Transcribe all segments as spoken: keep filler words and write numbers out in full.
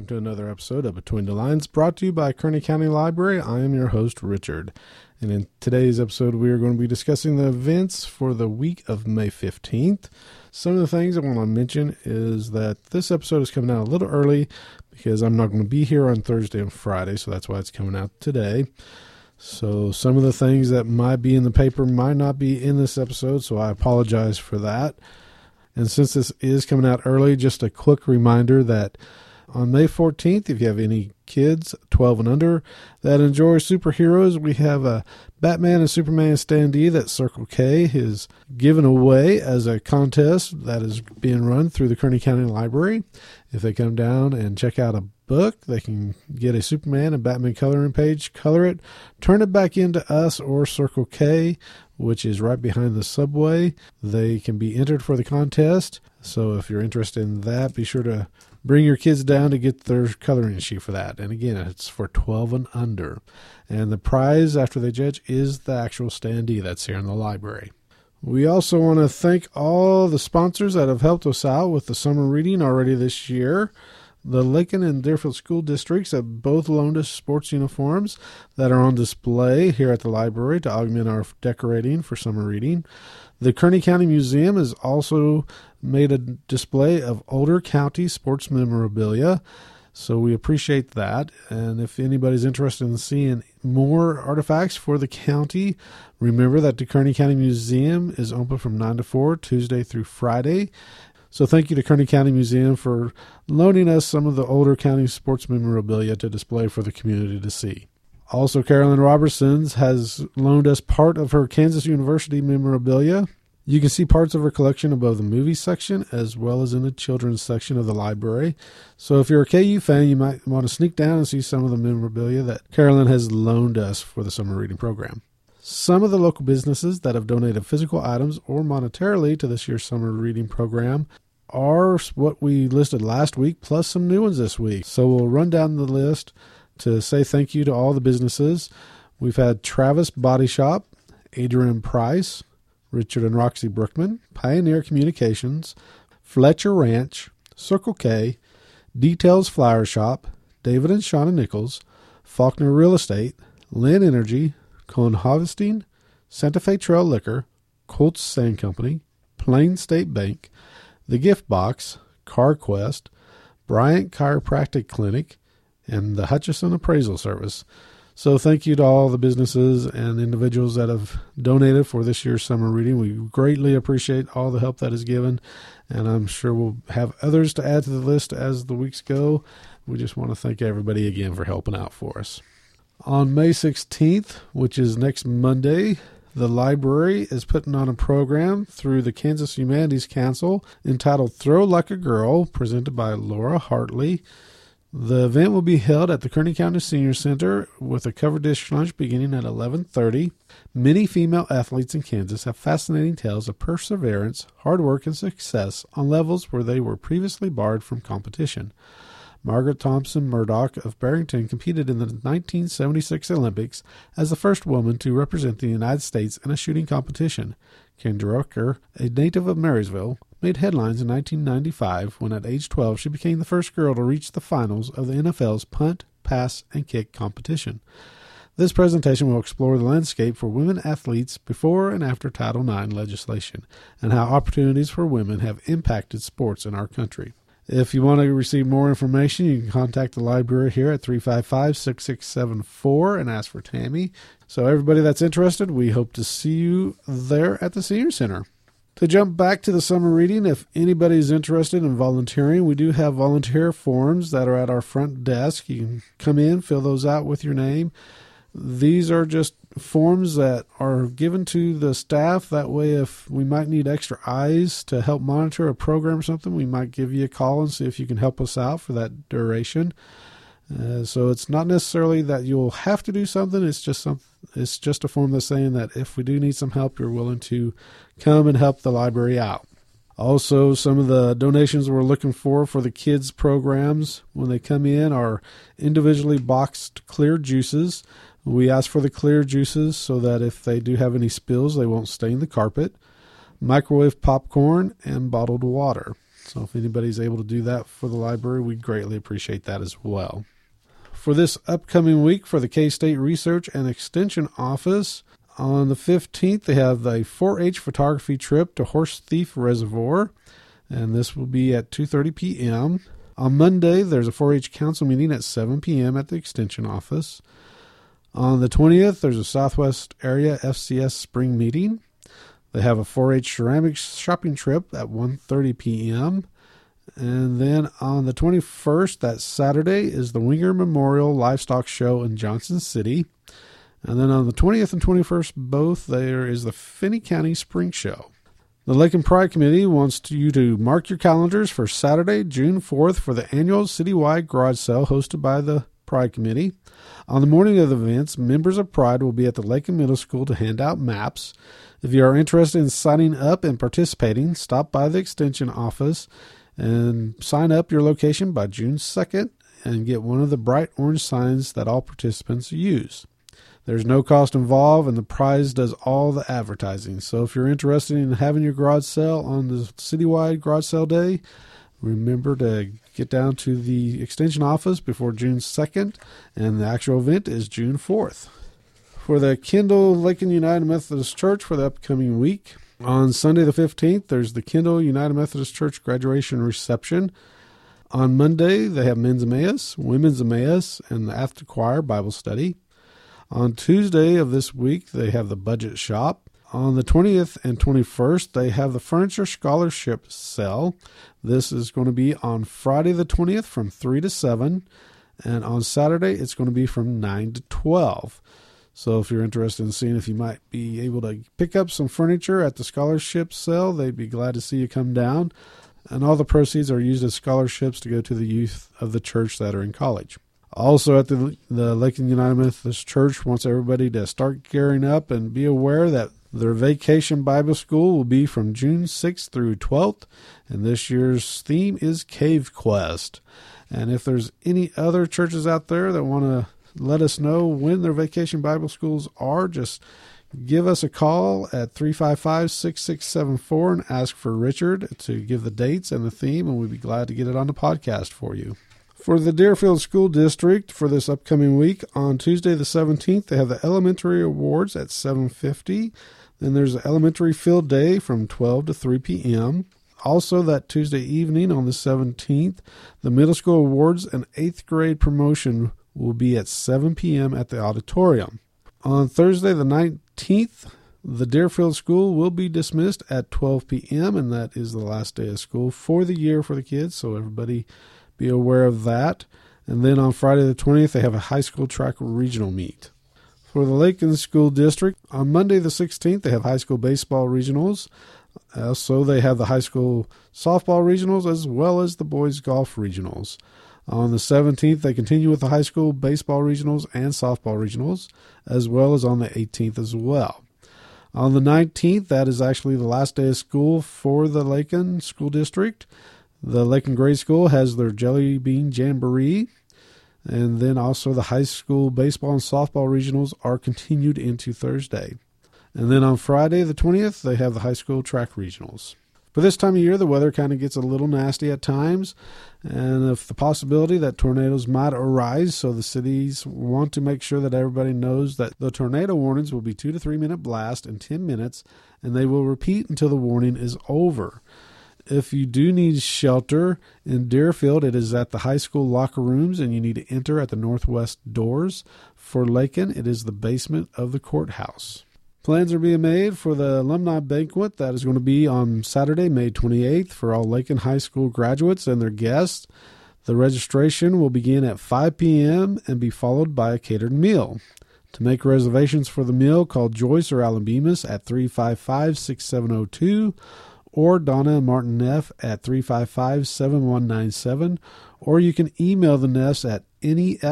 to another episode of Between the Lines, brought to you by Kearney County Library. I am your host, Richard. And in today's episode, we are going to be discussing the events for the week of May fifteenth. Some of the things I want to mention is that this episode is coming out a little early because I'm not going to be here on Thursday and Friday, so that's why it's coming out today. So some of the things that might be in the paper might not be in this episode, so I apologize for that. And since this is coming out early, just a quick reminder that on May fourteenth, if you have any kids twelve and under that enjoy superheroes, we have a Batman and Superman standee that Circle K is given away as a contest that is being run through the Kearney County Library. If they come down and check out a book, they can get a Superman and Batman coloring page, color it, turn it back into us or Circle K, which is right behind the subway. They can be entered for the contest. So if you're interested in that, be sure to bring your kids down to get their coloring sheet for that. And again, it's for twelve and under. And the prize after they judge is the actual standee that's here in the library. We also want to thank all the sponsors that have helped us out with the summer reading already this year. The Lincoln and Deerfield school districts have both loaned us sports uniforms that are on display here at the library to augment our decorating for summer reading. The Kearney County Museum has also made a display of older county sports memorabilia, so we appreciate that. And if anybody's interested in seeing more artifacts for the county, remember that the Kearney County Museum is open from nine to four, Tuesday through Friday. So thank you to Kearney County Museum for loaning us some of the older county sports memorabilia to display for the community to see. Also, Carolyn Robertsons has loaned us part of her Kansas University memorabilia. You can see parts of her collection above the movie section as well as in the children's section of the library. So if you're a K U fan, you might want to sneak down and see some of the memorabilia that Carolyn has loaned us for the summer reading program. Some of the local businesses that have donated physical items or monetarily to this year's summer reading program are what we listed last week, plus some new ones this week. So we'll run down the list to say thank you to all the businesses. We've had Travis Body Shop, Adrian Price, Richard and Roxy Brookman, Pioneer Communications, Fletcher Ranch, Circle K, Details Flower Shop, David and Shauna Nichols, Faulkner Real Estate, Lynn Energy, Cohen Harvesting, Santa Fe Trail Liquor, Colts Sand Company, Plain State Bank, The Gift Box, CarQuest, Bryant Chiropractic Clinic, and the Hutchison Appraisal Service. So thank you to all the businesses and individuals that have donated for this year's summer reading. We greatly appreciate all the help that is given, and I'm sure we'll have others to add to the list as the weeks go. We just want to thank everybody again for helping out for us. On May sixteenth, which is next Monday, the library is putting on a program through the Kansas Humanities Council entitled Throw Like a Girl, presented by Laura Hartley. The event will be held at the Kearney County Senior Center with a cover dish lunch beginning at eleven thirty. Many female athletes in Kansas have fascinating tales of perseverance, hard work, and success on levels where they were previously barred from competition. Margaret Thompson Murdoch of Barrington competed in the nineteen seventy-six Olympics as the first woman to represent the United States in a shooting competition. Kendra Rucker, a native of Marysville, made headlines in nineteen ninety-five when at age twelve she became the first girl to reach the finals of the N F L's punt, pass, and kick competition. This presentation will explore the landscape for women athletes before and after Title nine legislation and how opportunities for women have impacted sports in our country. If you want to receive more information, you can contact the library here at three five five, six six seven four and ask for Tammy. So everybody that's interested, we hope to see you there at the Senior Center. To jump back to the summer reading, if anybody's interested in volunteering, we do have volunteer forms that are at our front desk. You can come in, fill those out with your name. These are just forms that are given to the staff. That way, if we might need extra eyes to help monitor a program or something, we might give you a call and see if you can help us out for that duration. Uh, so it's not necessarily that you'll have to do something. It's just some, it's just a form that's saying that if we do need some help, you're willing to come and help the library out. Also, some of the donations we're looking for for the kids programs when they come in are individually boxed clear juices. We ask for the clear juices so that if they do have any spills, they won't stain the carpet. Microwave popcorn and bottled water. So if anybody's able to do that for the library, we'd greatly appreciate that as well. For this upcoming week for the K-State Research and Extension Office, on the fifteenth, they have the four H photography trip to Horse Thief Reservoir, and this will be at two thirty p.m. On Monday, there's a four H council meeting at seven p.m. at the Extension Office. On the twentieth, there's a Southwest Area F C S Spring Meeting. They have a four H ceramics shopping trip at one thirty p.m. And then on the twenty-first, that Saturday, is the Winger Memorial Livestock Show in Johnson City. And then on the twentieth and twenty-first, both, there is the Finney County Spring Show. The Lakin Pride Committee wants to, you to mark your calendars for Saturday, June fourth, for the annual citywide garage sale hosted by the Pride Committee. On the morning of the events, members of Pride will be at the Lakin Middle School to hand out maps. If you are interested in signing up and participating, stop by the Extension Office and sign up your location by June second and get one of the bright orange signs that all participants use. There's no cost involved, and the prize does all the advertising. So if you're interested in having your garage sale on the citywide garage sale day, remember to get down to the Extension Office before June second, and the actual event is June fourth. For the Kendall Lakin United Methodist Church for the upcoming week, on Sunday the fifteenth, there's the Kendall United Methodist Church graduation reception. On Monday, they have Men's Emmaus, Women's Emmaus, and the After Choir Bible Study. On Tuesday of this week, they have the Budget Shop. On the twentieth and twenty-first, they have the Furniture Scholarship Sale. This is going to be on Friday the twentieth from three to seven, and on Saturday, it's going to be from nine to twelve. So if you're interested in seeing if you might be able to pick up some furniture at the scholarship sale, they'd be glad to see you come down. And all the proceeds are used as scholarships to go to the youth of the church that are in college. Also at the, the Lakin United Methodist Church wants everybody to start gearing up and be aware that their Vacation Bible School will be from June sixth through twelfth, and this year's theme is Cave Quest. And if there's any other churches out there that want to let us know when their Vacation Bible Schools are, just give us a call at three five five, six six seven four and ask for Richard to give the dates and the theme, and we'd be glad to get it on the podcast for you. For the Deerfield School District for this upcoming week, on Tuesday the seventeenth, they have the Elementary Awards at seven fifty. Then there's the Elementary Field Day from twelve to three p.m. Also that Tuesday evening on the seventeenth, the Middle School Awards and eighth grade promotion will be at seven p.m. at the auditorium. On Thursday the nineteenth, the Deerfield School will be dismissed at twelve p.m., and that is the last day of school for the year for the kids, so everybody be aware of that. And then on Friday the twentieth, they have a high school track regional meet. For the Lakin School District, on Monday the sixteenth, they have high school baseball regionals. Also, they have the high school softball regionals as well as the boys golf regionals. On the seventeenth, they continue with the high school baseball regionals and softball regionals, as well as on the eighteenth as well. On the nineteenth, that is actually the last day of school for the Lakin School District. The Lakin Grade School has their Jelly Bean Jamboree, and then also the high school baseball and softball regionals are continued into Thursday. And then on Friday the twentieth, they have the high school track regionals. For this time of year, the weather kind of gets a little nasty at times, and if the possibility that tornadoes might arise, so the cities want to make sure that everybody knows that the tornado warnings will be two to three minute blast in ten minutes, and they will repeat until the warning is over. If you do need shelter in Deerfield, it is at the high school locker rooms, and you need to enter at the northwest doors. For Lakin, it is the basement of the courthouse. Plans are being made for the alumni banquet that is going to be on Saturday, May twenty-eighth, for all Lakin High School graduates and their guests. The registration will begin at five p.m. and be followed by a catered meal. To make reservations for the meal, call Joyce or Alan Bemis at three five five, six seven zero two or Donna and Martin Neff at three five five, seven one nine seven, or you can email the Neffs at neffwit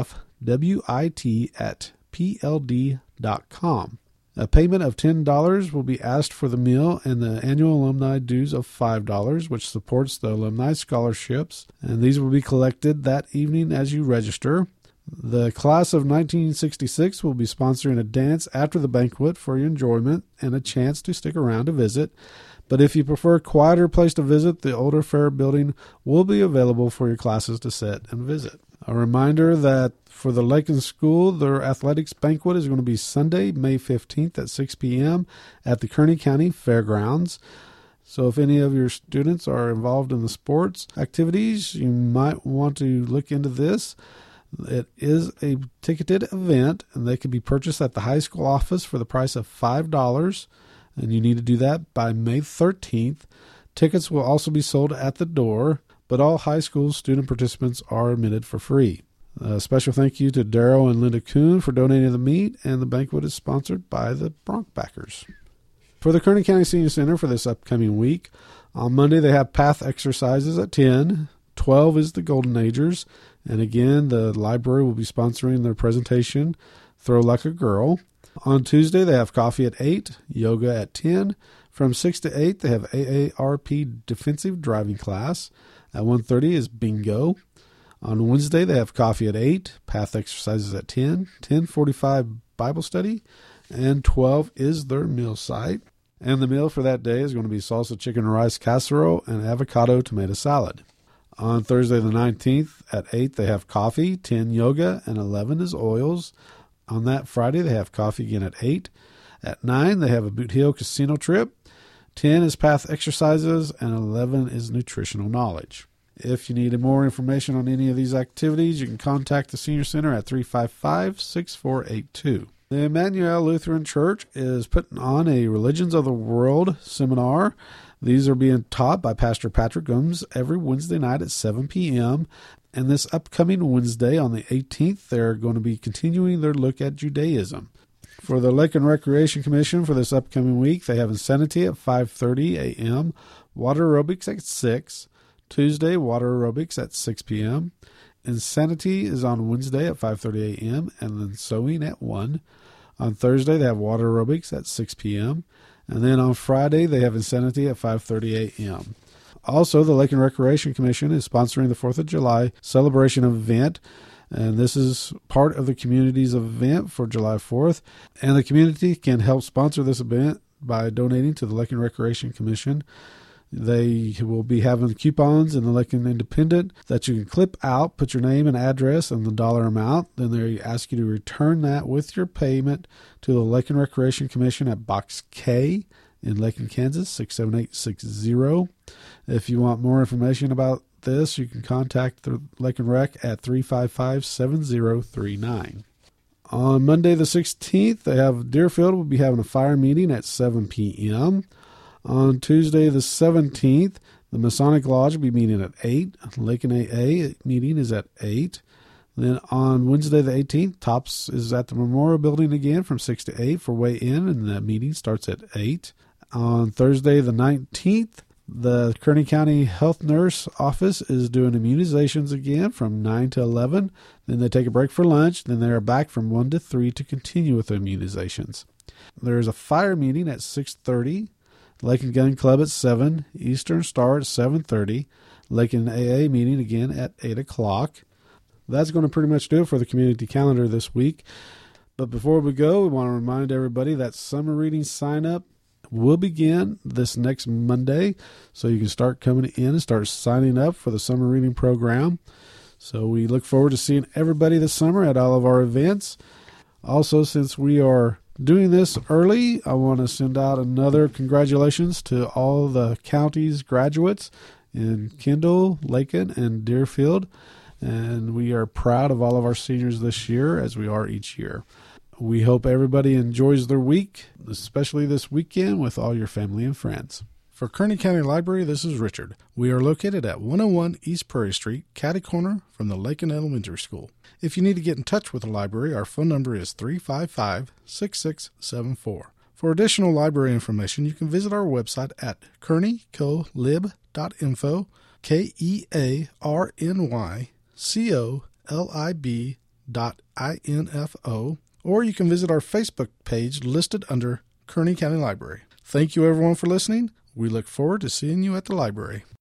at pld dot com. A payment of ten dollars will be asked for the meal and the annual alumni dues of five dollars, which supports the alumni scholarships, and these will be collected that evening as you register. The class of nineteen sixty-six will be sponsoring a dance after the banquet for your enjoyment and a chance to stick around to visit. But if you prefer a quieter place to visit, the older fair building will be available for your classes to sit and visit. A reminder that for the Lakin School, their athletics banquet is going to be Sunday, May fifteenth at six p.m. at the Kearney County Fairgrounds. So if any of your students are involved in the sports activities, you might want to look into this. It is a ticketed event, and they can be purchased at the high school office for the price of five dollars, and you need to do that by May thirteenth. Tickets will also be sold at the door, but all high school student participants are admitted for free. A special thank you to Daryl and Linda Kuhn for donating the meat, and the banquet is sponsored by the Bronkbackers. For the Kearney County Senior Center for this upcoming week, on Monday they have path exercises at ten. twelve is the Golden Agers. And again, the library will be sponsoring their presentation, Throw Like a Girl. On Tuesday, they have coffee at eight, yoga at ten. From six to eight, they have A A R P defensive driving class. At one thirty is bingo. On Wednesday, they have coffee at eight, path exercises at ten, ten forty-five Bible study, and twelve is their meal site. And the meal for that day is going to be salsa chicken and rice casserole and avocado tomato salad. On Thursday the nineteenth at eight, they have coffee, ten yoga, and eleven is oils. On that Friday, they have coffee again at eight. At nine, they have a Boot Hill casino trip. ten is path exercises, and eleven is nutritional knowledge. If you need more information on any of these activities, you can contact the Senior Center at three five five, six four eight two. The Emmanuel Lutheran Church is putting on a Religions of the World seminar. These are being taught by Pastor Patrick Gomes every Wednesday night at seven p.m. And this upcoming Wednesday on the eighteenth, they're going to be continuing their look at Judaism. For the Lake and Recreation Commission for this upcoming week, they have Insanity at five thirty a.m., water aerobics at six, Tuesday, water aerobics at six p.m., Insanity is on Wednesday at five thirty a.m., and then sewing at one. On Thursday, they have water aerobics at six p.m., and then on Friday, they have Insanity at five thirty a.m. Also, the Lake and Recreation Commission is sponsoring the fourth of July celebration event, and this is part of the community's event for July fourth. And the community can help sponsor this event by donating to the Lake and Recreation Commission. They will be having coupons in the Lakin Independent that you can clip out, put your name and address and the dollar amount. Then they ask you to return that with your payment to the Lakin Recreation Commission at Box K in Lakin, Kansas, six seven eight six zero. If you want more information about this, you can contact the Lakin Rec at three five five, seven zero three nine. On Monday the sixteenth, they have Deerfield will be having a fire meeting at seven p.m. On Tuesday the seventeenth, the Masonic Lodge will be meeting at eight. Lakin A A meeting is at eight. Then on Wednesday the eighteenth, Tops is at the Memorial Building again from six to eight for weigh-in, and the meeting starts at eight. On Thursday the nineteenth, the Kearney County Health Nurse Office is doing immunizations again from nine to eleven. Then they take a break for lunch. Then they are back from one to three to continue with the immunizations. There is a fire meeting at six thirty. Lakin Gun Club at seven, Eastern Star at seven thirty, Lakin A A meeting again at eight o'clock. That's going to pretty much do it for the community calendar this week. But before we go, we want to remind everybody that summer reading sign-up will begin this next Monday, so you can start coming in and start signing up for the summer reading program. So we look forward to seeing everybody this summer at all of our events. Also, since we are doing this early, I want to send out another congratulations to all the county's graduates in Kendall, Lakin, and Deerfield. And we are proud of all of our seniors this year, as we are each year. We hope everybody enjoys their week, especially this weekend with all your family and friends. For Kearney County Library, this is Richard. We are located at one oh one East Prairie Street, catty corner from the Lakin Elementary School. If you need to get in touch with the library, our phone number is three five five, six six seven four. For additional library information, you can visit our website at kearney colib dot info, K E A R N Y C O L I B dot I N F O, or you can visit our Facebook page listed under Kearney County Library. Thank you, everyone, for listening. We look forward to seeing you at the library.